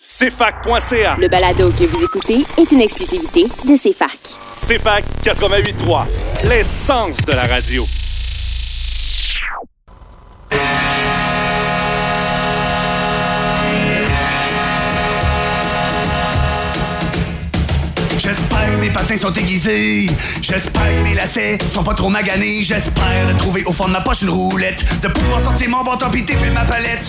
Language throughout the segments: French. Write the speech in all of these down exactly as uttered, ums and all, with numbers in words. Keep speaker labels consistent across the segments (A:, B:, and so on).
A: C F A C point C A.
B: Le balado que vous écoutez est une exclusivité de C F A C.
A: C F A C quatre-vingt-huit trois, l'essence de la radio.
C: J'espère que mes patins sont aiguisés. J'espère que mes lacets sont pas trop maganés. J'espère de trouver au fond de ma poche une roulette, de pouvoir sortir mon bâton pis taper ma palette.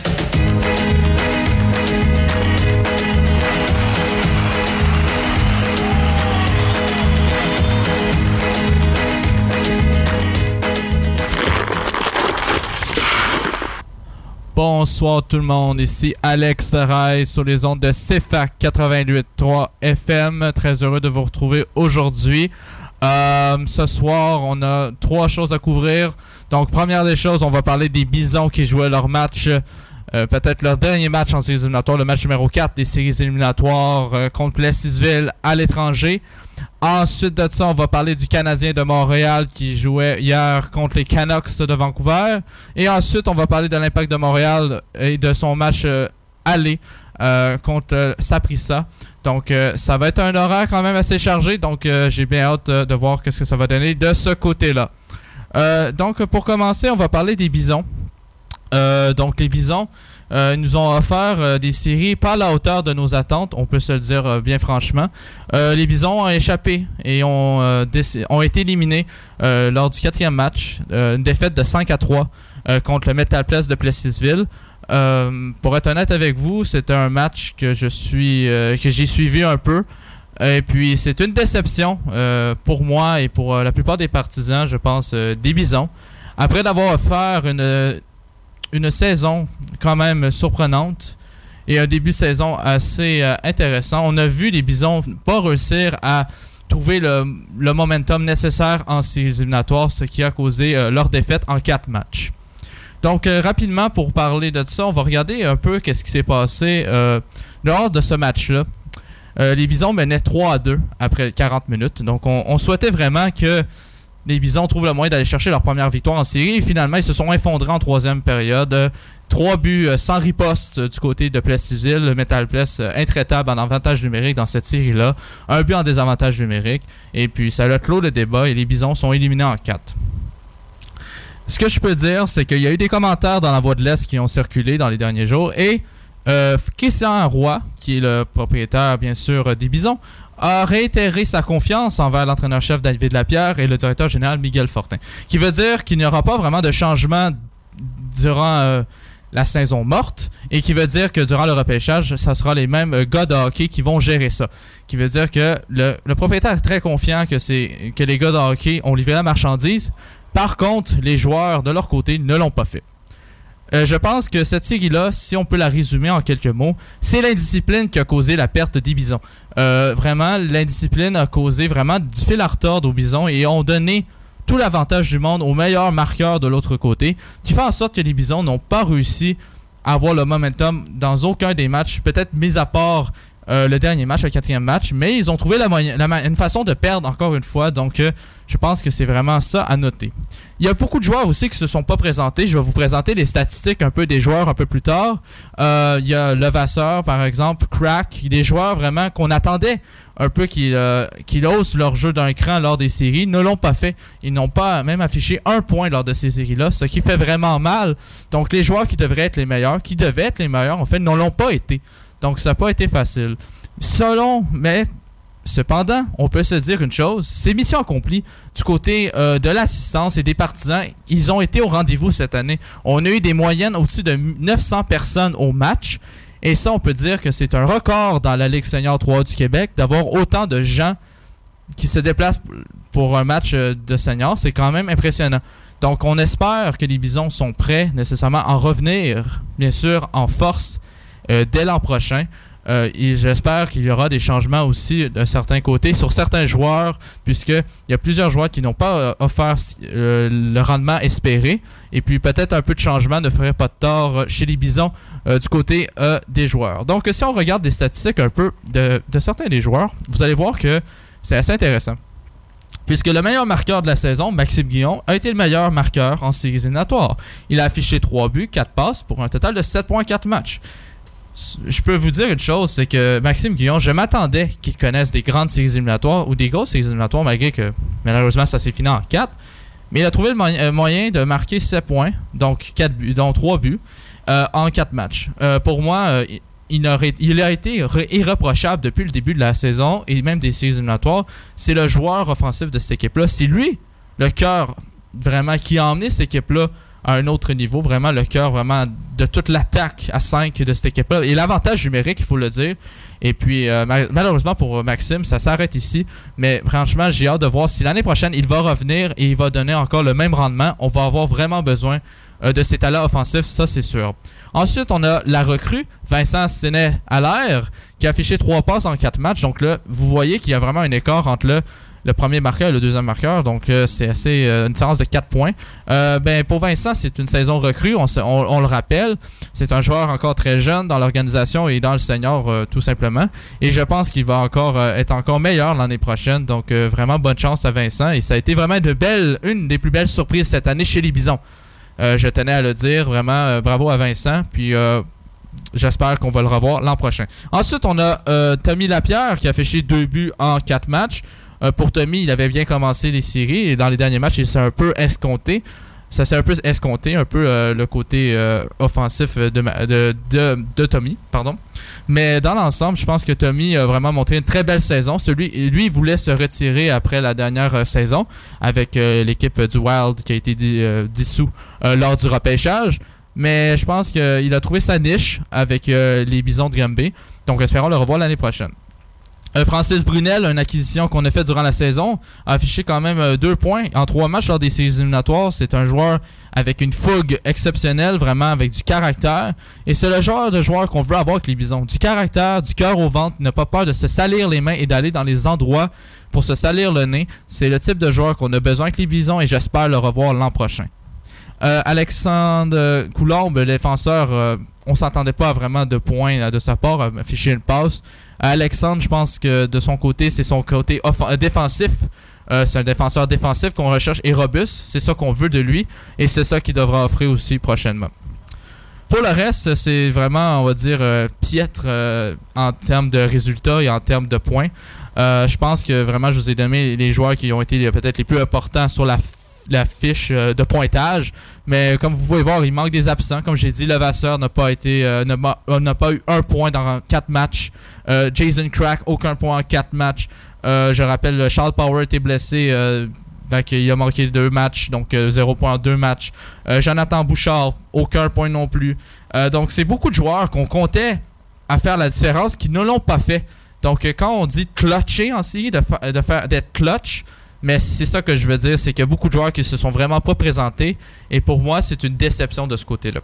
D: Bonsoir tout le monde, ici Alex Ray sur les ondes de C F A C quatre-vingt-huit trois F M. Très heureux de vous retrouver aujourd'hui. Euh, ce soir, on a trois choses à couvrir. Donc, première des choses, on va parler des Bisons qui jouaient leur match, euh, peut-être leur dernier match en séries éliminatoires, le match numéro quatre des séries éliminatoires euh, contre Plessisville à l'étranger. Ensuite de ça, on va parler du Canadien de Montréal qui jouait hier contre les Canucks de Vancouver. Et ensuite, on va parler de l'Impact de Montréal et de son match euh, aller euh, contre euh, Saprissa. Donc, euh, ça va être un horaire quand même assez chargé. Donc, euh, j'ai bien hâte euh, de voir qu'est-ce que ça va donner de ce côté-là. Euh, donc, pour commencer, on va parler des Bisons. Euh, donc, les Bisons euh, nous ont offert euh, des séries pas à la hauteur de nos attentes, on peut se le dire euh, bien franchement. Euh, les Bisons ont échappé et ont, euh, déc- ont été éliminés euh, lors du quatrième match, euh, une défaite de cinq à trois euh, contre le Metal Place de Plessisville. Euh, pour être honnête avec vous, c'était un match que je suis, euh, que j'ai suivi un peu. Et puis, c'est une déception euh, pour moi et pour euh, la plupart des partisans, je pense, euh, des Bisons. Après d'avoir offert une... une saison quand même surprenante et un début de saison assez euh, intéressant. On a vu les Bisons pas réussir à trouver le, le momentum nécessaire en séries éliminatoires, ce qui a causé euh, leur défaite en quatre matchs. Donc, euh, rapidement, pour parler de ça, on va regarder un peu qu'est-ce qui s'est passé euh, lors de ce match-là. Euh, les Bisons menaient trois à deux après quarante minutes. Donc, on, on souhaitait vraiment que les Bisons trouvent le moyen d'aller chercher leur première victoire en série. Et finalement, ils se sont effondrés en troisième période. Euh, trois buts euh, sans riposte euh, du côté de Plessisville. Le Metal Place euh, intraitable en avantage numérique dans cette série-là. Un but en désavantage numérique. Et puis, ça a clos le débat et les Bisons sont éliminés en quatre. Ce que je peux dire, c'est qu'il y a eu des commentaires dans la Voix de l'Est qui ont circulé dans les derniers jours. Et euh, Christian Roy, qui est le propriétaire, bien sûr, des Bisons, a réitéré sa confiance envers l'entraîneur-chef David Lapierre et le directeur général Miguel Fortin. Qui veut dire qu'il n'y aura pas vraiment de changement durant euh, la saison morte et qui veut dire que durant le repêchage, ça sera les mêmes euh, gars de hockey qui vont gérer ça. Qui veut dire que le, le propriétaire est très confiant que, c'est, que les gars de hockey ont livré la marchandise. Par contre, les joueurs de leur côté ne l'ont pas fait. Euh, je pense que cette série-là, si on peut la résumer en quelques mots, c'est l'indiscipline qui a causé la perte des Bisons. Euh, vraiment, l'indiscipline a causé vraiment du fil à retordre aux Bisons et ont donné tout l'avantage du monde aux meilleurs marqueurs de l'autre côté, qui fait en sorte que les Bisons n'ont pas réussi à avoir le momentum dans aucun des matchs, peut-être mis à part euh, le dernier match, le quatrième match, mais ils ont trouvé la moyen, la, une façon de perdre encore une fois, donc euh, je pense que c'est vraiment ça à noter. Il y a beaucoup de joueurs aussi qui se sont pas présentés. Je vais vous présenter les statistiques un peu des joueurs un peu plus tard. Euh, il y a Levasseur, par exemple, Crack, des joueurs vraiment qu'on attendait un peu qu'ils, euh, qu'ils haussent leur jeu d'un cran lors des séries, ne l'ont pas fait. Ils n'ont pas même affiché un point lors de ces séries-là, ce qui fait vraiment mal. Donc les joueurs qui devraient être les meilleurs, qui devaient être les meilleurs, en fait, ne l'ont pas été. Donc ça n'a pas été facile. Selon, mais... Cependant, on peut se dire une chose, c'est mission accomplie du côté euh, de l'assistance et des partisans. Ils ont été au rendez-vous cette année. On a eu des moyennes au-dessus de neuf cents personnes au match. Et ça, on peut dire que c'est un record dans la Ligue Senior trois du Québec d'avoir autant de gens qui se déplacent pour un match de senior. C'est quand même impressionnant. Donc, on espère que les Bisons sont prêts nécessairement à en revenir, bien sûr, en force euh, dès l'an prochain. Euh, et j'espère qu'il y aura des changements aussi d'un certain côté sur certains joueurs, puisqu'il y a plusieurs joueurs qui n'ont pas euh, offert euh, le rendement espéré. Et puis peut-être un peu de changement ne ferait pas de tort chez les Bisons euh, du côté euh, des joueurs. Donc si on regarde les statistiques un peu de, de certains des joueurs, vous allez voir que c'est assez intéressant. Puisque le meilleur marqueur de la saison, Maxime Guillon, a été le meilleur marqueur en séries éliminatoires. Il a affiché trois buts, quatre passes pour un total de sept virgule quatre matchs. je peux vous dire une chose, c'est que Maxime Guillon, je m'attendais qu'il connaisse des grandes séries éliminatoires ou des grosses séries éliminatoires, malgré que malheureusement ça s'est fini en quatre. Mais il a trouvé le mo- euh, moyen de marquer sept points, donc quatre buts, dont trois buts, euh, en quatre matchs. Euh, pour moi, euh, il, aurait, il a été re- irréprochable depuis le début de la saison et même des séries éliminatoires. C'est le joueur offensif de cette équipe-là. C'est lui, le cœur, vraiment, qui a emmené cette équipe-là à un autre niveau, vraiment le cœur vraiment de toute l'attaque à cinq de cette équipe-là. Et l'avantage numérique, il faut le dire. Et puis, euh, ma- malheureusement pour Maxime, ça s'arrête ici. Mais franchement, j'ai hâte de voir si l'année prochaine, il va revenir et il va donner encore le même rendement. On va avoir vraiment besoin euh, de ses talents offensifs, ça c'est sûr. Ensuite, on a la recrue, Vincent Séné-Allaire, qui a affiché trois passes en quatre matchs. Donc là, vous voyez qu'il y a vraiment un écart entre le le premier marqueur et le deuxième marqueur, donc euh, c'est assez euh, une différence de quatre points. Euh, ben, pour Vincent, c'est une saison recrue, on, se, on, on le rappelle. C'est un joueur encore très jeune dans l'organisation et dans le senior, euh, tout simplement. Et je pense qu'il va encore euh, être encore meilleur l'année prochaine. Donc, euh, vraiment bonne chance à Vincent. Et ça a été vraiment de belles, une des plus belles surprises cette année chez les Bisons. Euh, je tenais à le dire, vraiment, euh, bravo à Vincent. Puis, euh, j'espère qu'on va le revoir l'an prochain. Ensuite, on a euh, Tommy Lapierre qui a affiché deux buts en quatre matchs. Euh, pour Tommy, il avait bien commencé les séries et dans les derniers matchs, il s'est un peu escompté. Ça s'est un peu escompté, un peu euh, le côté euh, offensif de, de, de, de Tommy. Pardon. Mais dans l'ensemble, je pense que Tommy a vraiment montré une très belle saison. Celui, lui, il voulait se retirer après la dernière euh, saison avec euh, l'équipe du Wild qui a été di, euh, dissous euh, lors du repêchage. Mais je pense qu'il a trouvé sa niche avec euh, les Bisons de Granby. Donc, espérons le revoir l'année prochaine. Euh, Francis Brunel, une acquisition qu'on a faite durant la saison, a affiché quand même euh, deux points en trois matchs lors des séries éliminatoires. C'est un joueur avec une fougue exceptionnelle, vraiment avec du caractère. Et c'est le genre de joueur qu'on veut avoir avec les Bisons. Du caractère, du cœur au ventre, n'a pas peur de se salir les mains et d'aller dans les endroits pour se salir le nez. C'est le type de joueur qu'on a besoin avec les Bisons et j'espère le revoir l'an prochain. Euh, Alexandre Coulombe, le défenseur, euh, on s'attendait pas à vraiment de points euh, de sa part, à afficher une passe. Alexandre, je pense que de son côté, c'est son côté off- euh, défensif. Euh, c'est un défenseur défensif qu'on recherche et robuste. C'est ça qu'on veut de lui et c'est ça qu'il devra offrir aussi prochainement. Pour le reste, c'est vraiment, on va dire, euh, piètre euh, en termes de résultats et en termes de points. Euh, je pense que vraiment, je vous ai donné les joueurs qui ont été peut-être les plus importants sur la la fiche euh, de pointage, mais comme vous pouvez voir, il manque des absents. Comme j'ai dit, Levasseur n'a pas été euh, n'a, n'a pas eu un point dans quatre matchs. Euh, Jason Crack, aucun point en quatre matchs. Euh, je rappelle, Charles Power était blessé, euh, donc il a manqué deux matchs, donc euh, zéro point en deux matchs. Euh, Jonathan Bouchard, aucun point non plus. Euh, donc c'est beaucoup de joueurs qu'on comptait à faire la différence qui ne l'ont pas fait. Donc euh, quand on dit clutcher en série, de, fa- de faire d'être clutch, mais c'est ça que je veux dire, c'est qu'il y a beaucoup de joueurs qui se sont vraiment pas présentés. Et pour moi, c'est une déception de ce côté-là.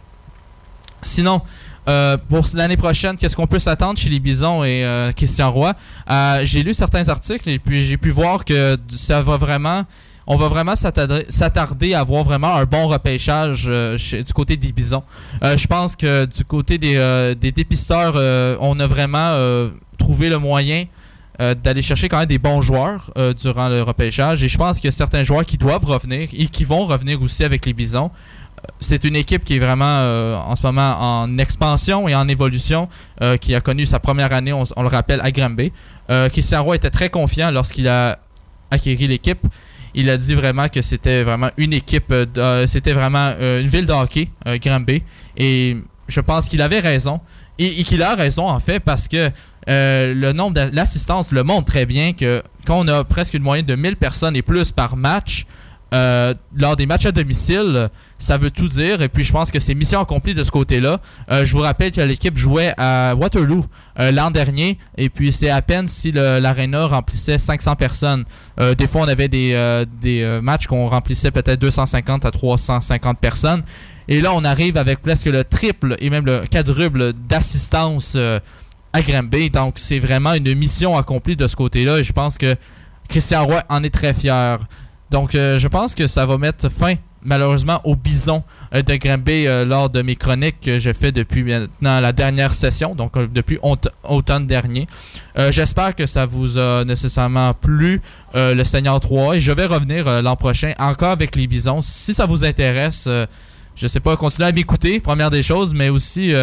D: Sinon, euh, pour l'année prochaine, qu'est-ce qu'on peut s'attendre chez les Bisons et euh, Christian Roy? Euh, j'ai lu certains articles et puis j'ai pu voir que ça va vraiment... On va vraiment s'attarder, s'attarder à avoir vraiment un bon repêchage euh, chez, du côté des Bisons. Euh, je pense que du côté des, euh, des dépisteurs, euh, on a vraiment euh, trouvé le moyen Euh, d'aller chercher quand même des bons joueurs euh, durant le repêchage. Et je pense qu'il y a certains joueurs qui doivent revenir et qui vont revenir aussi avec les Bisons. Euh, c'est une équipe qui est vraiment euh, en ce moment en expansion et en évolution, euh, qui a connu sa première année, on, on le rappelle, à Granby. Euh, Christian Roy était très confiant lorsqu'il a acquis l'équipe. Il a dit vraiment que c'était vraiment une équipe, euh, de, c'était vraiment euh, une ville de hockey, euh, Granby. Et je pense qu'il avait raison. Et, et qu'il a raison, en fait, parce que euh, le nombre de l'assistance le montre très bien que quand on a presque une moyenne de mille personnes et plus par match, euh, lors des matchs à domicile, ça veut tout dire. Et puis, je pense que c'est mission accomplie de ce côté-là. Euh, je vous rappelle que l'équipe jouait à Waterloo euh, l'an dernier. Et puis, c'est à peine si le, l'aréna remplissait cinq cents personnes. Euh, des fois, on avait des, euh, des euh, matchs qu'on remplissait peut-être deux cent cinquante à trois cent cinquante personnes. Et là, on arrive avec presque le triple et même le quadruple d'assistance euh, à Granby. Donc, c'est vraiment une mission accomplie de ce côté-là. Et je pense que Christian Roy en est très fier. Donc, euh, je pense que ça va mettre fin, malheureusement, aux Bisons euh, de Granby euh, lors de mes chroniques que j'ai fait depuis maintenant la dernière session, donc euh, depuis aut- automne dernier. Euh, j'espère que ça vous a nécessairement plu, euh, le Senior trois. Et je vais revenir euh, l'an prochain encore avec les Bisons. Si ça vous intéresse... Euh, Je sais pas, continuez à m'écouter, première des choses, mais aussi euh,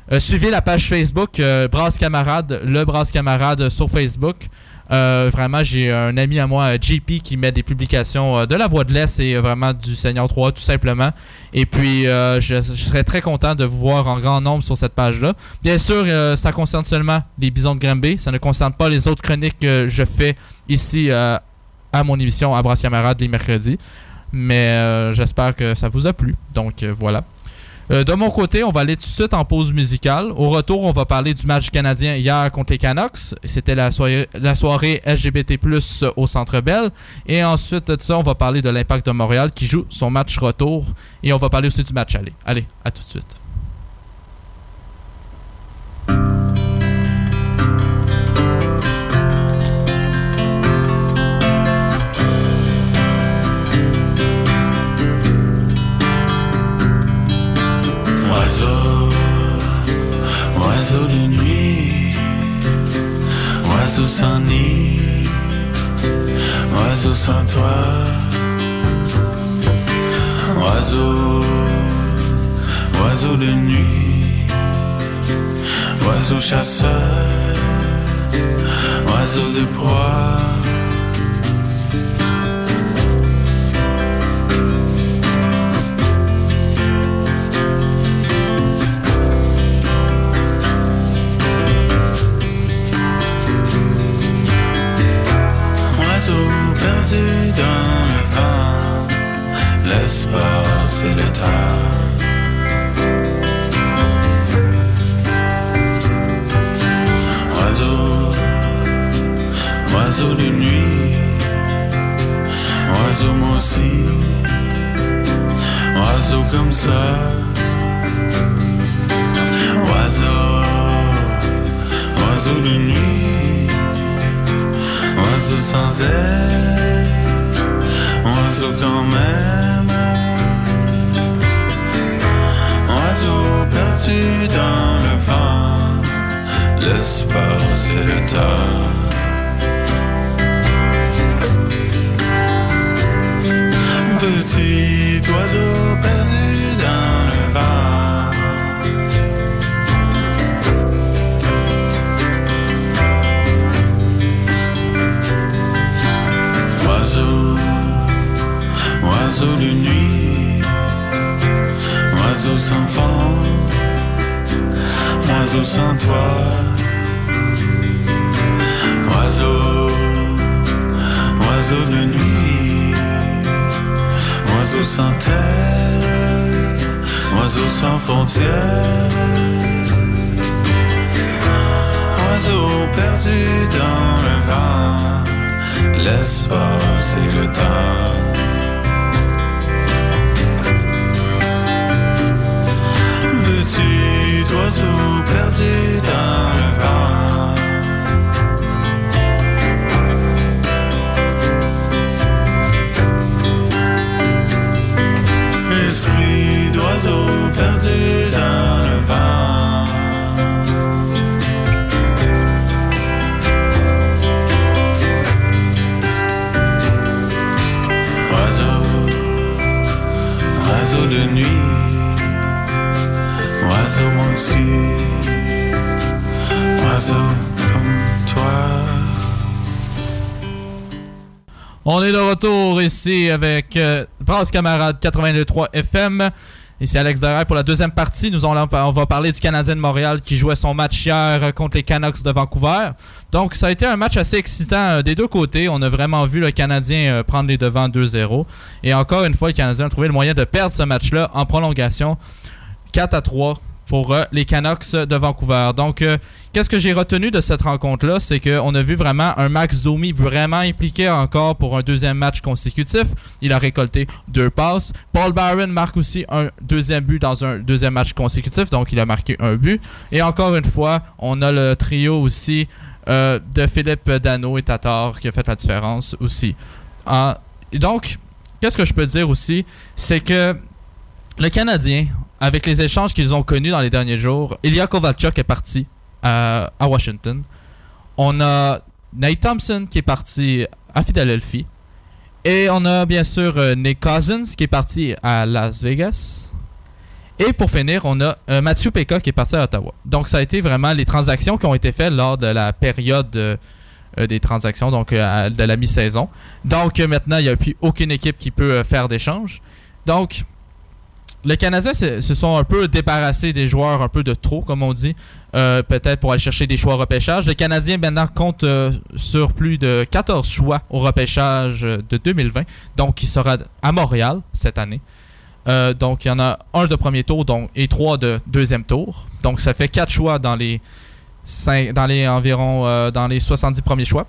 D: Euh, suivez la page Facebook euh, Brasse Camarade, le Brasse Camarade sur Facebook. Euh, vraiment, j'ai un ami à moi, J P, qui met des publications euh, de la Voix de l'Est et euh, vraiment du Seigneur trois, tout simplement. Et puis, euh, je, je serais très content de vous voir en grand nombre sur cette page-là. Bien sûr, euh, ça concerne seulement les Bisons de Granby. Ça ne concerne pas les autres chroniques que je fais ici euh, à mon émission à Brasse Camarade les mercredis. Mais euh, j'espère que ça vous a plu. Donc, euh, voilà. Euh, de mon côté, on va aller tout de suite en pause musicale. Au retour, on va parler du match canadien hier contre les Canucks. C'était la soirée, la soirée L G B T plus, au Centre Bell. Et ensuite de ça, on va parler de l'Impact de Montréal qui joue son match retour. Et on va parler aussi du match aller. Allez, à tout de suite.
E: Oiseau de nuit, oiseau sans nid, oiseau sans toit, oiseau, oiseau de nuit, oiseau chasseur, oiseau de proie. Perdu dans le vent, l'espace et le temps. Oiseau, oiseau de nuit, oiseau moi aussi, oiseau comme ça. Oiseau, oiseau de nuit, oiseau sans aile, oiseau quand même, oiseau perdu dans le vent, l'espace et le temps. Petit oiseau perdu dans le vent, oiseau, oiseau de nuit, oiseau sans fond, oiseau sans toit, oiseau, oiseau de nuit, oiseau sans terre, oiseau sans frontières, oiseau perdu dans le vent, l'espace et le temps. Petit oiseau perdu dans le vent, esprit d'oiseau perdu dans le vent. Oiseau de nuit, oiseau moi aussi, oiseau comme toi.
D: On est de retour ici avec euh, Brasse Camarade quatre-vingt-deux point trois F M. Ici Alex Deraille pour la deuxième partie. Nous allons, on va parler du Canadien de Montréal qui jouait son match hier contre les Canucks de Vancouver. Donc ça a été un match assez excitant euh, des deux côtés. On a vraiment vu le Canadien euh, prendre les devants deux zéro. Et encore une fois, le Canadien a trouvé le moyen de perdre ce match-là en prolongation quatre à trois pour euh, les Canucks de Vancouver. Donc, euh, qu'est-ce que j'ai retenu de cette rencontre-là? C'est qu'on a vu vraiment un Max Domi vraiment impliqué encore pour un deuxième match consécutif. Il a récolté deux passes. Paul Byron marque aussi un deuxième but dans un deuxième match consécutif, donc il a marqué un but. Et encore une fois, on a le trio aussi euh, de Philippe Danault et Tatar qui a fait la différence aussi. Euh, donc, qu'est-ce que je peux dire aussi? C'est que le Canadien, avec les échanges qu'ils ont connus dans les derniers jours, Ilya Kovalchuk est parti à, à Washington. On a Nate Thompson qui est parti à Philadelphie. Et on a bien sûr euh, Nick Cousins qui est parti à Las Vegas. Et pour finir, on a euh, Mathieu Péka qui est parti à Ottawa. Donc, ça a été vraiment les transactions qui ont été faites lors de la période euh, euh, des transactions, donc euh, de la mi-saison. Donc, euh, maintenant, il n'y a plus aucune équipe qui peut euh, faire d'échange. Donc, les Canadiens se, se sont un peu débarrassés des joueurs un peu de trop, comme on dit, euh, peut-être pour aller chercher des choix au repêchage. Les Canadiens maintenant comptent euh, sur plus de quatorze choix au repêchage de deux mille vingt, donc qui sera à Montréal cette année. Euh, donc il y en a un de premier tour donc, et trois de deuxième tour. Donc ça fait quatre choix dans les, cinq, dans les environ euh, dans les soixante-dix premiers choix.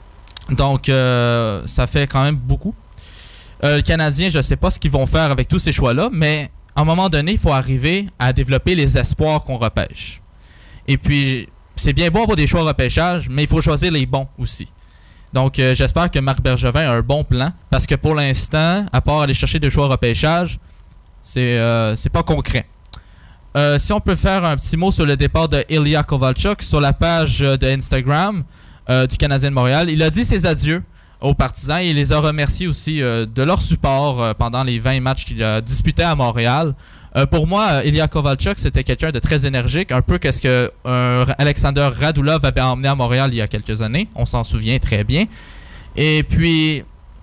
D: Donc euh, ça fait quand même beaucoup. Euh, les Canadiens, je ne sais pas ce qu'ils vont faire avec tous ces choix-là, mais à un moment donné, il faut arriver à développer les espoirs qu'on repêche. Et puis, c'est bien beau avoir des choix au repêchage, mais il faut choisir les bons aussi. Donc, euh, j'espère que Marc Bergevin a un bon plan, parce que pour l'instant, à part aller chercher des choix au repêchage, c'est, euh, c'est pas concret. Euh, si on peut faire un petit mot sur le départ de Ilya Kovalchuk sur la page de Instagram euh, du Canadien de Montréal, il a dit ses adieux aux partisans et il les a remerciés aussi euh, de leur support euh, pendant les vingt matchs qu'il a disputés à Montréal. Euh, pour moi, Ilya Kovalchuk, c'était quelqu'un de très énergique, un peu qu'est-ce que euh, Alexander Radulov avait emmené à Montréal il y a quelques années. On s'en souvient très bien. Et puis,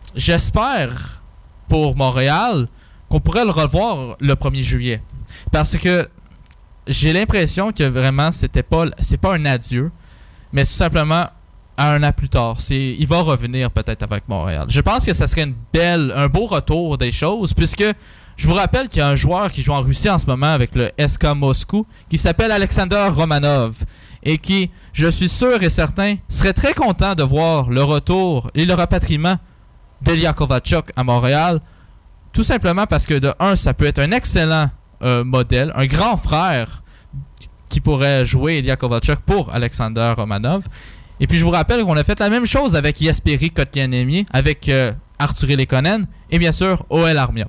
D: j'espère pour Montréal qu'on pourrait le revoir le premier juillet. Parce que j'ai l'impression que vraiment, c'était pas, c'est pas un adieu, mais tout simplement à un an plus tard. C'est, il va revenir peut-être avec Montréal. Je pense que ça serait une belle, un beau retour des choses, puisque je vous rappelle qu'il y a un joueur qui joue en Russie en ce moment avec le S K Moscou, qui s'appelle Alexander Romanov, et qui, je suis sûr et certain, serait très content de voir le retour et le rapatriement d'Ilya Kovalchuk à Montréal, tout simplement parce que de un, ça peut être un excellent euh, modèle, un grand frère qui pourrait jouer Ilya Kovalchuk pour Alexander Romanov. Et puis je vous rappelle qu'on a fait la même chose avec Jesperi Kotkaniemi, avec euh, Artturi Lekonen et bien sûr O L Armia.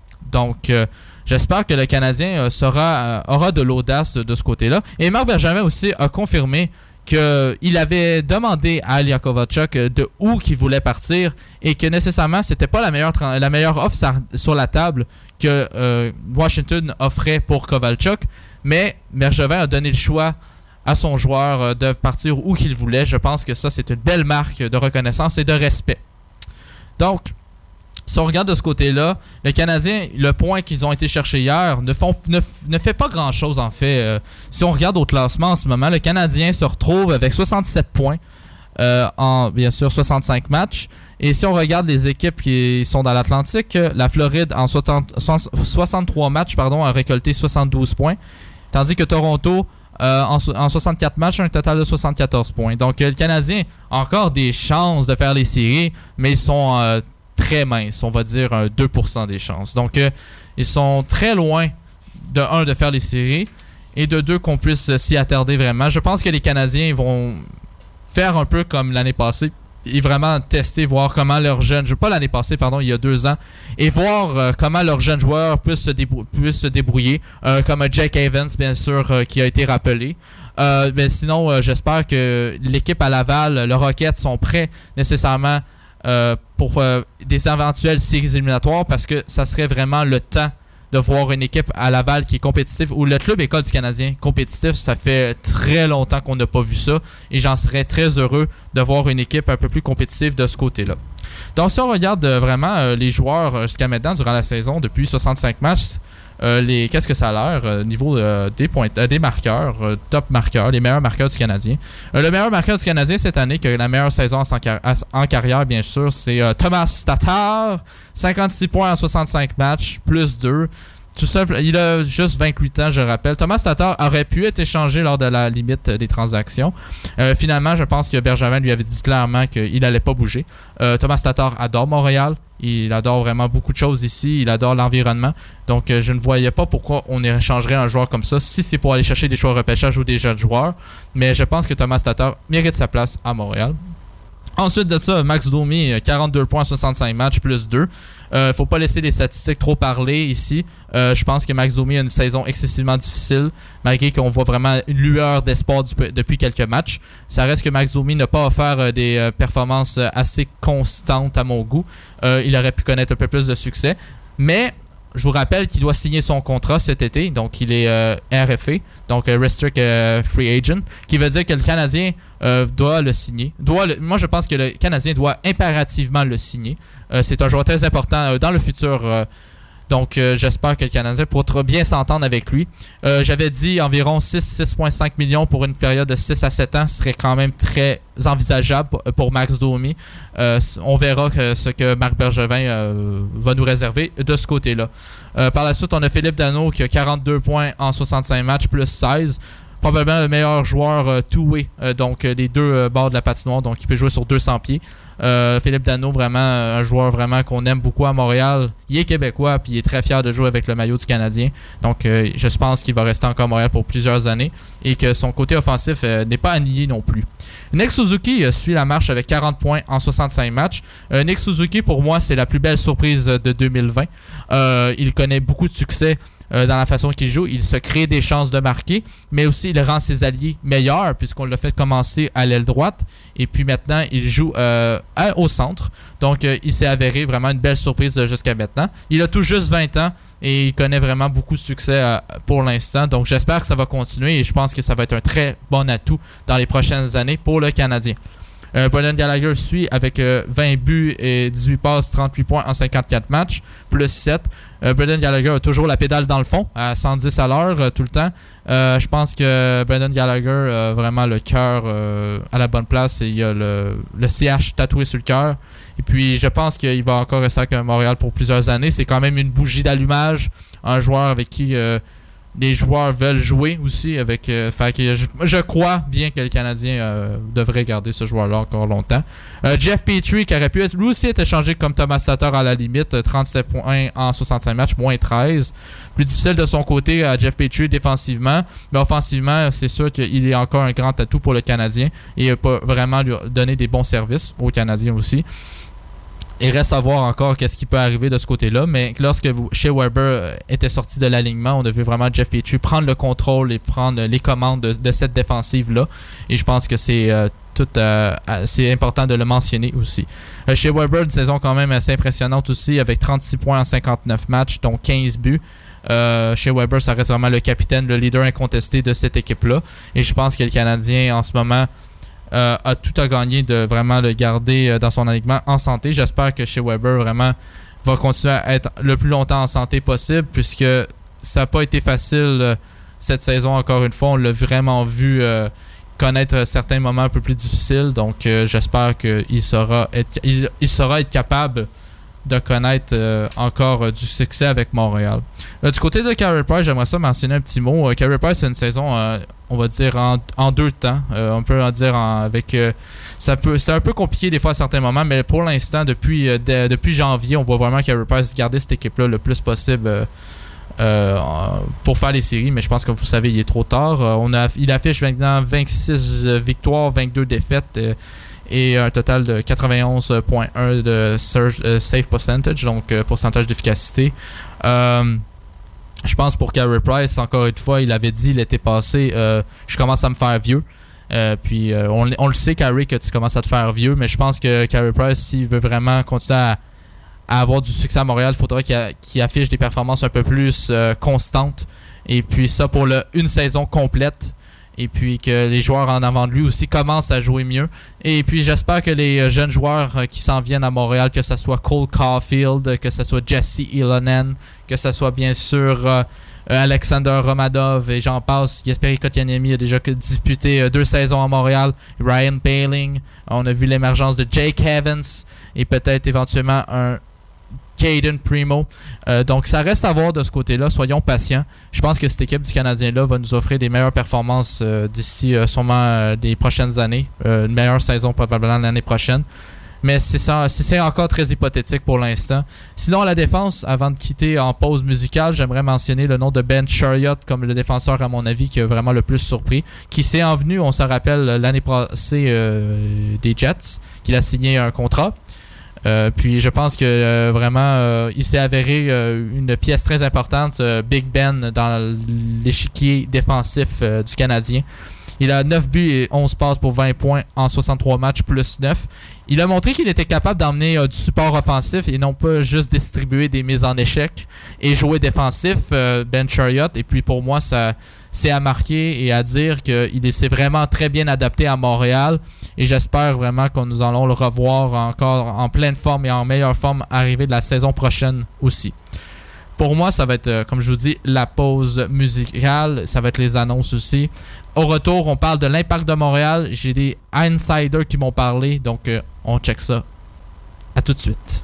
D: Donc euh, j'espère que le Canadien euh, sera, euh, aura de l'audace de, de ce côté-là. Et Marc Bergevin aussi a confirmé qu'il avait demandé à Ilya Kovalchuk de où qu'il voulait partir et que nécessairement c'était pas la meilleure, la meilleure offre sur la table que euh, Washington offrait pour Kovalchuk, mais Bergevin a donné le choix à son joueur de partir où qu'il voulait. Je pense que ça, c'est une belle marque de reconnaissance et de respect. Donc, si on regarde de ce côté-là, les Canadiens, le point qu'ils ont été chercher hier ne, font, ne, ne fait pas grand-chose en fait. Euh, si on regarde au classement en ce moment, le Canadien se retrouve avec soixante-sept points euh, en, bien sûr, soixante-cinq matchs. Et si on regarde les équipes qui sont dans l'Atlantique, la Floride, en soixante, soixante-trois matchs, pardon, a récolté soixante-douze points. Tandis que Toronto, Euh, en, en soixante-quatre matchs, un total de soixante-quatorze points. Donc, euh, le Canadien a encore des chances de faire les séries, mais ils sont euh, très minces, on va dire euh, deux pour cent des chances. Donc, euh, ils sont très loin, de un, de faire les séries, et de deux, qu'on puisse euh, s'y attarder vraiment. Je pense que les Canadiens vont faire un peu comme l'année passée, et vraiment tester, voir comment leurs jeunes, je pas l'année passée, pardon, il y a deux ans, et voir euh, comment leurs jeunes joueurs puissent se, débrou- puissent se débrouiller, euh, comme Jake Evans, bien sûr, euh, qui a été rappelé. Euh, mais sinon, euh, j'espère que l'équipe à Laval, le Rocket, sont prêts nécessairement euh, pour euh, des éventuelles séries éliminatoires, parce que ça serait vraiment le temps de voir une équipe à Laval qui est compétitive, ou le club école du Canadien compétitif. Ça fait très longtemps qu'on n'a pas vu ça, et j'en serais très heureux de voir une équipe un peu plus compétitive de ce côté-là. Donc si on regarde euh, vraiment euh, les joueurs euh, jusqu'à maintenant durant la saison, depuis soixante-cinq matchs, euh, les, qu'est-ce que ça a l'air euh, niveau euh, des, points, euh, des marqueurs, euh, top marqueurs, les meilleurs marqueurs du Canadien. Euh, le meilleur marqueur du Canadien cette année, qui a la meilleure saison en, car- en carrière bien sûr, c'est euh, Thomas Tatar, cinquante-six points en soixante-cinq matchs, plus deux. Tout simple, il a juste vingt-huit ans, je rappelle. Thomas Tatar aurait pu être échangé lors de la limite des transactions. Euh, finalement, je pense que Bergevin lui avait dit clairement qu'il n'allait pas bouger. Euh, Thomas Tatar adore Montréal. Il adore vraiment beaucoup de choses ici. Il adore l'environnement. Donc, euh, je ne voyais pas pourquoi on échangerait un joueur comme ça si c'est pour aller chercher des choix repêchage ou des jeunes joueurs. Mais je pense que Thomas Tatar mérite sa place à Montréal. Ensuite de ça, Max Domi, quarante-deux points en soixante-cinq matchs, plus deux. Euh, faut pas laisser les statistiques trop parler ici. Euh, je pense que Max Domi a une saison excessivement difficile, malgré qu'on voit vraiment une lueur d'espoir du, depuis quelques matchs. Ça reste que Max Domi n'a pas offert euh, des euh, performances euh, assez constantes à mon goût. Euh, il aurait pu connaître un peu plus de succès. Mais je vous rappelle qu'il doit signer son contrat cet été, donc il est euh, R F A, donc euh, Restrict euh, Free Agent, qui veut dire que le Canadien euh, doit le signer. Doit le, moi, je pense que le Canadien doit impérativement le signer. Euh, c'est un joueur très important euh, dans le futur. Euh, Donc, euh, j'espère que le Canadien pourra bien s'entendre avec lui. Euh, j'avais dit environ six à six virgule cinq millions pour une période de six à sept ans. Ce serait quand même très envisageable pour Max Domi. Euh, on verra que, ce que Marc Bergevin euh, va nous réserver de ce côté-là. Euh, par la suite, on a Philippe Danault qui a quarante-deux points en soixante-cinq matchs, plus seize. Probablement le meilleur joueur euh, two-way, euh, donc euh, les deux euh, bords de la patinoire, donc il peut jouer sur deux cents pieds. Euh, Philippe Danault, vraiment un joueur vraiment qu'on aime beaucoup à Montréal. Il est québécois puis il est très fier de jouer avec le maillot du Canadien. Donc euh, je pense qu'il va rester encore à Montréal pour plusieurs années et que son côté offensif euh, n'est pas à nier non plus. Nick Suzuki euh, suit la marche avec quarante points en soixante-cinq matchs. Euh, Nick Suzuki, pour moi, c'est la plus belle surprise de deux mille vingt. Euh, il connaît beaucoup de succès Euh, dans la façon qu'il joue. Il se crée des chances de marquer, mais aussi il rend ses alliés meilleurs puisqu'on l'a fait commencer à l'aile droite et puis maintenant il joue euh, à, au centre. Donc euh, il s'est avéré vraiment une belle surprise euh, jusqu'à maintenant. Il a tout juste vingt ans et il connaît vraiment beaucoup de succès euh, pour l'instant. Donc j'espère que ça va continuer et je pense que ça va être un très bon atout dans les prochaines années pour le Canadien. Euh, Brendan Gallagher suit avec euh, vingt buts et dix-huit passes, trente-huit points en cinquante-quatre matchs, plus sept. Euh, Brendan Gallagher a toujours la pédale dans le fond, à cent dix à l'heure euh, tout le temps. Euh, je pense que Brendan Gallagher a vraiment le cœur euh, à la bonne place et il a le, le C H tatoué sur le cœur. Et puis je pense qu'il va encore rester avec Montréal pour plusieurs années. C'est quand même une bougie d'allumage, un joueur avec qui euh, les joueurs veulent jouer aussi. Avec, euh, fait que je, je crois bien que le Canadien euh, devrait garder ce joueur-là encore longtemps. Euh, Jeff Petrie, qui aurait pu être, lui aussi être échangé comme Thomas Tatar à la limite, trente-sept points en soixante-cinq matchs, moins treize. Plus difficile de son côté à Jeff Petrie défensivement, mais offensivement, c'est sûr qu'il est encore un grand atout pour le Canadien et il peut vraiment lui donner des bons services aux Canadiens aussi. Il reste à voir encore qu'est-ce qui peut arriver de ce côté-là, mais lorsque Shea Weber était sorti de l'alignement, on a vu vraiment Jeff Petrie prendre le contrôle et prendre les commandes de, de cette défensive-là. Et je pense que c'est euh, tout, euh, c'est important de le mentionner aussi. Euh, Shea Weber, une saison quand même assez impressionnante aussi, avec trente-six points en cinquante-neuf matchs, dont quinze buts. Euh, Shea Weber, ça reste vraiment le capitaine, le leader incontesté de cette équipe-là. Et je pense que le Canadien, en ce moment, Euh, a tout à gagner de vraiment le garder euh, dans son alignement en santé. J'espère que Shea Weber vraiment va continuer à être le plus longtemps en santé possible puisque ça n'a pas été facile euh, cette saison. Encore une fois, on l'a vraiment vu euh, connaître certains moments un peu plus difficiles. Donc euh, j'espère qu'il saura être, il, il saura être capable de connaître euh, encore euh, du succès avec Montréal. Euh, du côté de Carey Price, j'aimerais ça mentionner un petit mot. Euh, Carey Price, c'est une saison, euh, on va dire, en, en deux temps. Euh, on peut en dire en, avec... Euh, ça peut, c'est un peu compliqué des fois à certains moments, mais pour l'instant, depuis, euh, de, depuis janvier, on voit vraiment Carey Price garder cette équipe-là le plus possible euh, euh, pour faire les séries. Mais je pense que vous savez, il est trop tard. Euh, on a, il affiche maintenant vingt-six victoires, vingt-deux défaites. Euh, et un total de quatre-vingt-onze virgule un de surge, euh, save percentage, donc euh, pourcentage d'efficacité. Euh, je pense pour Carey Price, encore une fois, il avait dit l'été passé, euh, je commence à me faire vieux. Euh, puis euh, on, on le sait, Carey, que tu commences à te faire vieux, mais je pense que Carey Price, s'il veut vraiment continuer à, à avoir du succès à Montréal, il faudrait qu'il, a, qu'il affiche des performances un peu plus euh, constantes. Et puis ça pour le, une saison complète. Et puis que les joueurs en avant de lui aussi commencent à jouer mieux. Et puis j'espère que les jeunes joueurs qui s'en viennent à Montréal, que ce soit Cole Caulfield, que ce soit Jesse Ilonen, que ce soit bien sûr euh, Alexander Romanov et j'en passe. Jesperi Kotkaniemi a déjà disputé euh, deux saisons à Montréal. Ryan Poehling. On a vu l'émergence de Jake Evans et peut-être éventuellement un Caden Primo. Euh, donc, ça reste à voir de ce côté-là. Soyons patients. Je pense que cette équipe du Canadien-là va nous offrir des meilleures performances euh, d'ici euh, sûrement euh, des prochaines années. Euh, une meilleure saison probablement l'année prochaine. Mais c'est, ça, c'est encore très hypothétique pour l'instant. Sinon, à la défense, avant de quitter en pause musicale, j'aimerais mentionner le nom de Ben Chariot comme le défenseur, à mon avis, qui a vraiment le plus surpris. Qui s'est envenu, on se rappelle, l'année passée euh, des Jets, qu'il a signé un contrat. Euh, puis je pense que euh, vraiment euh, il s'est avéré euh, une pièce très importante, euh, Big Ben, dans l'échiquier défensif euh, du Canadien. Il a neuf buts et onze passes pour vingt points en soixante-trois matchs plus neuf. Il a montré qu'il était capable d'emmener euh, du support offensif et non pas juste distribuer des mises en échec et jouer défensif, euh, Ben Chariot. Et puis pour moi, ça c'est à marquer et à dire qu'il s'est vraiment très bien adapté à Montréal. Et j'espère vraiment que nous allons le revoir encore en pleine forme et en meilleure forme arriver de la saison prochaine aussi. Pour moi, ça va être, euh, comme je vous dis, la pause musicale. Ça va être les annonces aussi. Au retour, on parle de l'Impact de Montréal. J'ai des insiders qui m'ont parlé. Donc, euh, on check ça. À tout de suite.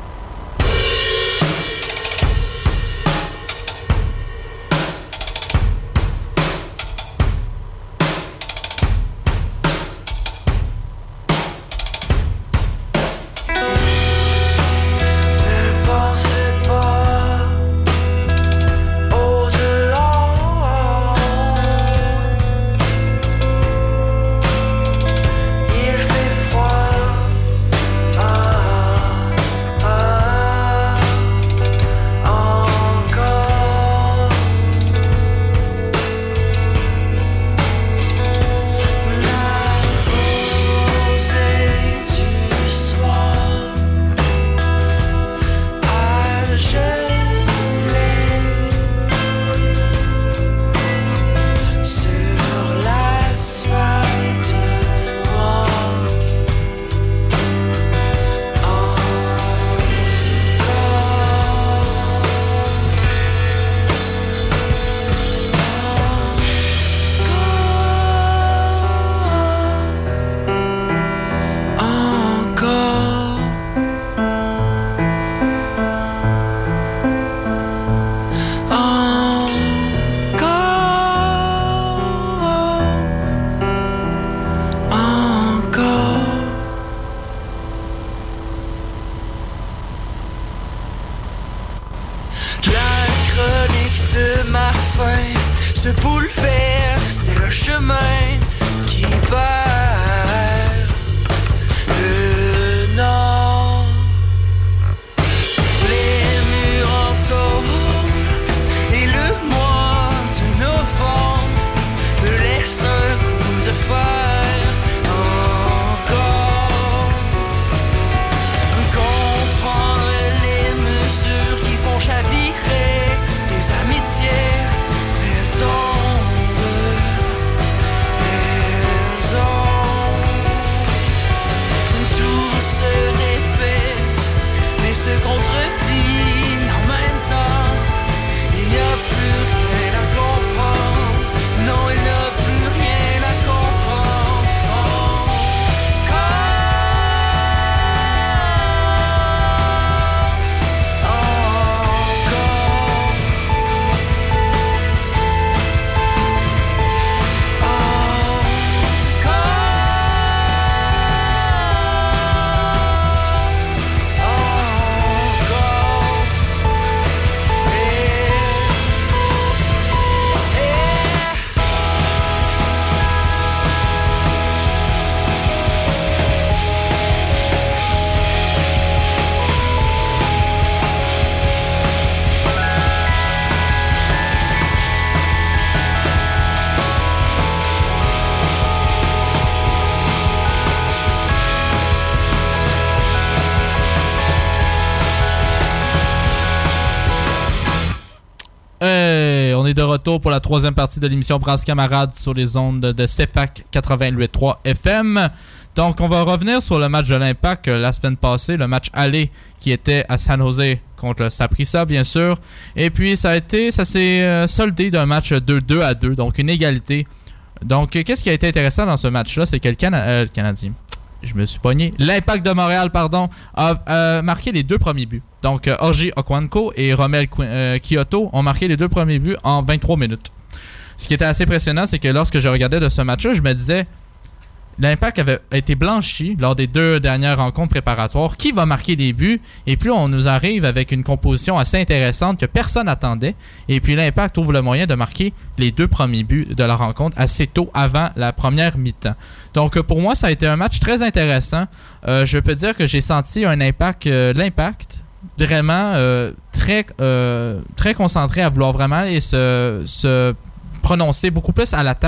D: De retour pour la troisième partie de l'émission Brasse Camarades sur les ondes de C F A C quatre-vingt-huit point trois F M. Donc, on va revenir sur le match de l'Impact la semaine passée, le match aller qui était à San Jose contre le Saprissa, bien sûr. Et puis, ça a été, ça s'est euh, soldé d'un match de deux à deux, donc une égalité. Donc, qu'est-ce qui a été intéressant dans ce match-là, c'est que le, Cana- euh, le Canadien, je me suis pogné, l'Impact de Montréal, pardon, a euh, marqué les deux premiers buts. Donc, euh, Orji Okwanko et Romel Qu- euh, Kyoto ont marqué les deux premiers buts en vingt-trois minutes. Ce qui était assez impressionnant, c'est que lorsque je regardais de ce match-là, je me disais, l'Impact avait été blanchi lors des deux dernières rencontres préparatoires. Qui va marquer des buts? Et puis, on nous arrive avec une composition assez intéressante que personne n'attendait. Et puis, l'Impact trouve le moyen de marquer les deux premiers buts de la rencontre assez tôt avant la première mi-temps. Donc, pour moi, ça a été un match très intéressant. Euh, je peux dire que j'ai senti un impact, euh, l'impact vraiment euh, très, euh, très concentré à vouloir vraiment aller se, se prononcer beaucoup plus à l'attaque.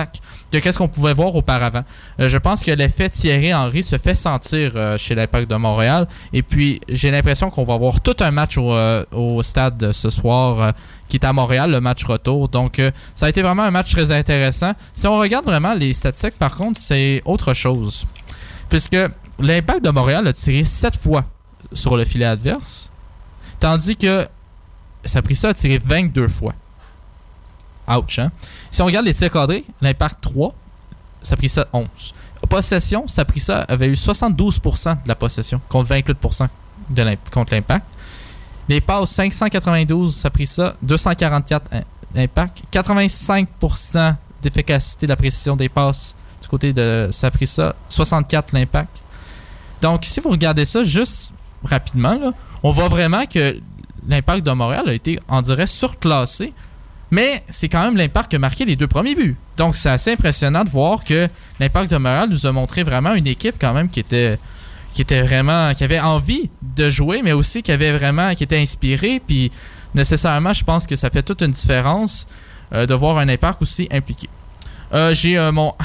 D: que qu'est-ce qu'on pouvait voir auparavant. Euh, je pense que l'effet Thierry Henry se fait sentir euh, chez l'Impact de Montréal. Et puis, j'ai l'impression qu'on va avoir tout un match au, euh, au stade ce soir euh, qui est à Montréal, le match retour. Donc, euh, ça a été vraiment un match très intéressant. Si on regarde vraiment les statistiques, par contre, c'est autre chose. Puisque l'Impact de Montréal a tiré sept fois sur le filet adverse, tandis que Saprissa a tiré vingt-deux fois. Ouch, hein? Si on regarde les tirs cadrés, l'Impact trois, Saprissa onze. Possession, Saprissa avait eu soixante-douze pour cent de la possession contre vingt-huit pour cent de l'imp- contre l'Impact. Les passes, cinq cent quatre-vingt-douze, Saprissa, deux cent quarante-quatre l'Impact. quatre-vingt-cinq pour cent d'efficacité de la précision des passes du côté de Saprissa, soixante-quatre l'Impact. Donc, si vous regardez ça juste rapidement, là, on voit vraiment que l'Impact de Montréal a été, on dirait, surclassé. Mais c'est quand même l'Impact qui a marqué les deux premiers buts. Donc, c'est assez impressionnant de voir que l'Impact de Montréal nous a montré vraiment une équipe quand même qui était, qui était vraiment, qui avait envie de jouer, mais aussi qui avait vraiment, qui était inspirée. Puis, nécessairement, je pense que ça fait toute une différence euh, de voir un Impact aussi impliqué. Euh, j'ai euh, mon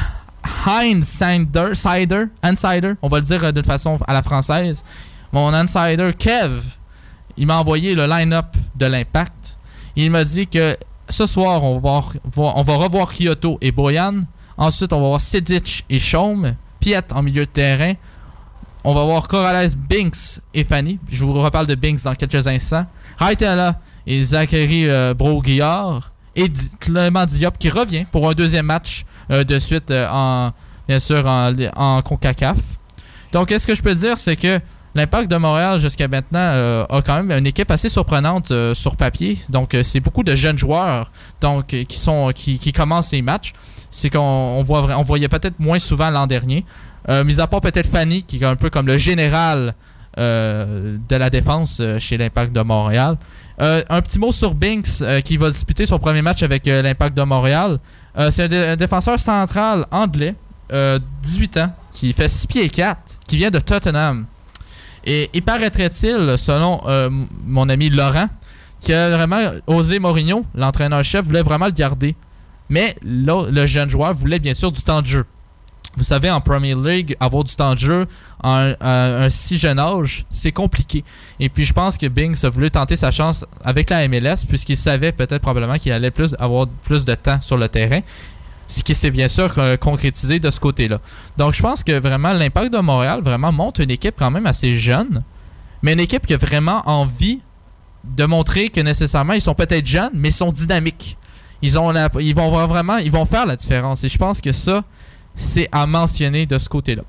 D: Insider, Insider, Insider, on va le dire euh, d'une façon à la française. Mon Insider, Kev, il m'a envoyé le line-up de l'Impact. Il m'a dit que ce soir, on va, voir, on va revoir Kyoto et Boyan. Ensuite, on va voir Sidic et Chaume. Piet en milieu de terrain. On va voir Corrales, Binks et Fanny. Je vous reparle de Binks dans quelques instants. Raitala et Zachary euh, Broguillard. Et Di- Clément Diop qui revient pour un deuxième match euh, de suite, euh, en, bien sûr, en, en CONCACAF. Donc, qu'est-ce que je peux dire, c'est que l'Impact de Montréal, jusqu'à maintenant, euh, a quand même une équipe assez surprenante euh, sur papier. Donc, euh, c'est beaucoup de jeunes joueurs donc, euh, qui, sont, qui, qui commencent les matchs. C'est qu'on on voit, on voyait peut-être moins souvent l'an dernier. Euh, mis à part peut-être Fanny, qui est un peu comme le général euh, de la défense euh, chez l'Impact de Montréal. Euh, un petit mot sur Binks, euh, qui va disputer son premier match avec euh, l'Impact de Montréal. Euh, c'est un, dé- un défenseur central anglais, euh, dix-huit ans, qui fait six pieds quatre, qui vient de Tottenham. Et il paraîtrait-il, selon euh, mon ami Laurent, qui a vraiment osé Mourinho, l'entraîneur-chef, voulait vraiment le garder. Mais là, le jeune joueur voulait bien sûr du temps de jeu. Vous savez, en Premier League, avoir du temps de jeu à un, à un si jeune âge, c'est compliqué. Et puis je pense que Binks a voulu tenter sa chance avec la M L S, puisqu'il savait peut-être probablement qu'il allait plus avoir plus de temps sur le terrain. Ce qui s'est bien sûr euh, concrétisé de ce côté-là. Donc je pense que vraiment l'Impact de Montréal vraiment monte une équipe quand même assez jeune, mais une équipe qui a vraiment envie de montrer que nécessairement ils sont peut-être jeunes, mais ils sont dynamiques. Ils ont la, ils vont vraiment, ils vont faire la différence. Et je pense que ça, c'est à mentionner de ce côté-là.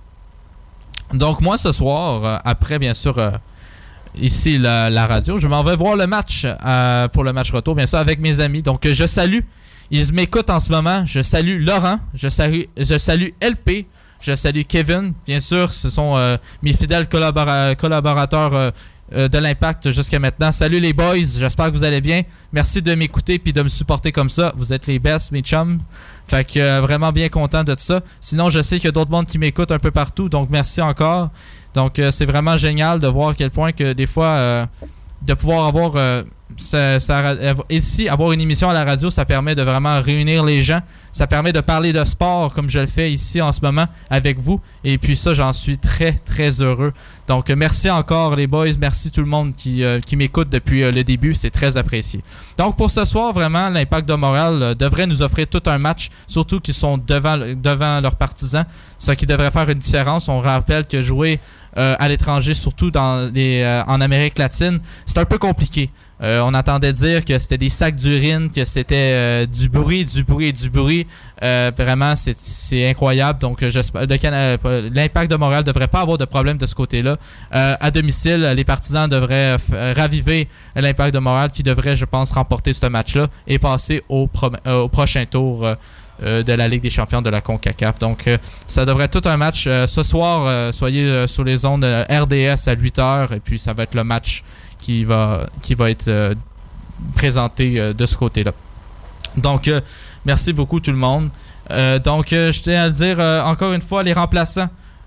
D: Donc moi ce soir, euh, après bien sûr euh, ici la, la radio, je m'en vais voir le match euh, pour le match retour, bien sûr avec mes amis. Donc euh, je salue. Ils m'écoutent en ce moment. Je salue Laurent. Je salue, je salue L P. Je salue Kevin. Bien sûr, ce sont euh, mes fidèles collabora- collaborateurs euh, euh, de l'Impact jusqu'à maintenant. Salut les boys. J'espère que vous allez bien. Merci de m'écouter puis de me supporter comme ça. Vous êtes les best, mes chums. Fait que euh, vraiment bien content de ça. Sinon, je sais qu'il y a d'autres mondes qui m'écoutent un peu partout. Donc, merci encore. Donc, euh, c'est vraiment génial de voir à quel point que des fois, euh, de pouvoir avoir... Euh, Ça, ça, ici, avoir une émission à la radio, ça permet de vraiment réunir les gens. Ça permet de parler de sport comme je le fais ici en ce moment avec vous. Et puis ça, j'en suis très, très heureux. Donc, merci encore les boys. Merci tout le monde qui, euh, qui m'écoute depuis euh, le début. C'est très apprécié. Donc, pour ce soir, vraiment, l'Impact de Montréal euh, devrait nous offrir tout un match. Surtout qu'ils sont devant, devant leurs partisans. Ce qui devrait faire une différence. On rappelle que jouer euh, à l'étranger, surtout dans les, euh, en Amérique latine, c'est un peu compliqué. Euh, on entendait dire que c'était des sacs d'urine, que c'était euh, du bruit, du bruit, du bruit. Euh, vraiment, c'est, c'est incroyable. Donc, j'espère, le Can- l'Impact de Montréal ne devrait pas avoir de problème de ce côté-là. Euh, à domicile, les partisans devraient f- raviver l'Impact de Montréal qui devrait, je pense, remporter ce match-là et passer au, pro- euh, au prochain tour euh, euh, de la Ligue des champions de la CONCACAF. Donc, euh, ça devrait être tout un match. Euh, ce soir, euh, soyez euh, sur les ondes euh, R D S à huit heures et puis ça va être le match qui va, qui va être euh, présenté euh, de ce côté-là. Donc, euh, merci beaucoup tout le monde. Euh, donc, euh, je tiens à le dire euh, encore une fois, les remplaçants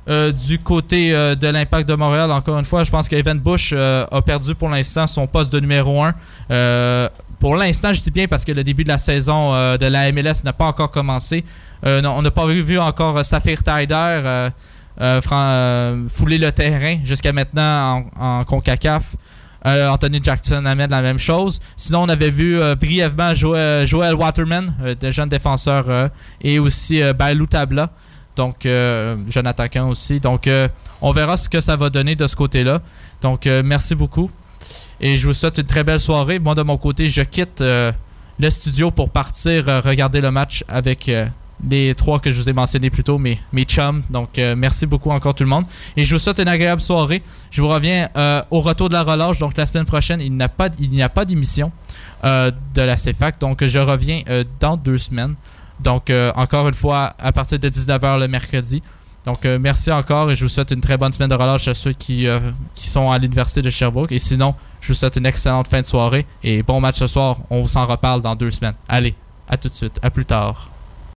D: Euh, du côté euh, de l'Impact de Montréal, encore une fois, je pense qu'Evan Bush euh, a perdu pour l'instant son poste de numéro un. Euh, pour l'instant, je dis bien parce que le début de la saison euh, de la M L S n'a pas encore commencé. Euh, non, on n'a pas vu, vu encore euh, Saphir Taider euh, euh, euh, fouler le terrain jusqu'à maintenant en, en CONCACAF. Euh, Anthony Jackson amène la même chose. Sinon, on avait vu euh, brièvement Joel, Joel Waterman, euh, de jeune défenseur, euh, et aussi euh, Bailou Tabla. Donc, euh, jeune attaquant aussi. Donc, euh, on verra ce que ça va donner de ce côté-là. Donc, euh, merci beaucoup. Et je vous souhaite une très belle soirée. Moi, de mon côté, je quitte euh, le studio pour partir euh, regarder le match avec euh, les trois que je vous ai mentionnés plus tôt, mes, mes chums. Donc, euh, merci beaucoup encore tout le monde. Et je vous souhaite une agréable soirée. Je vous reviens euh, au retour de la relâche. Donc, la semaine prochaine, il n'y a pas, il n'y a pas d'émission euh, de la C F A C. Donc, je reviens euh, dans deux semaines. Donc, euh, encore une fois, à partir de dix-neuf heures le mercredi. Donc, euh, merci encore et je vous souhaite une très bonne semaine de relâche à ceux qui, euh, qui sont à l'Université de Sherbrooke. Et sinon, je vous souhaite une excellente fin de soirée et bon match ce soir. On s'en reparle dans deux semaines. Allez, à tout de suite. À plus tard.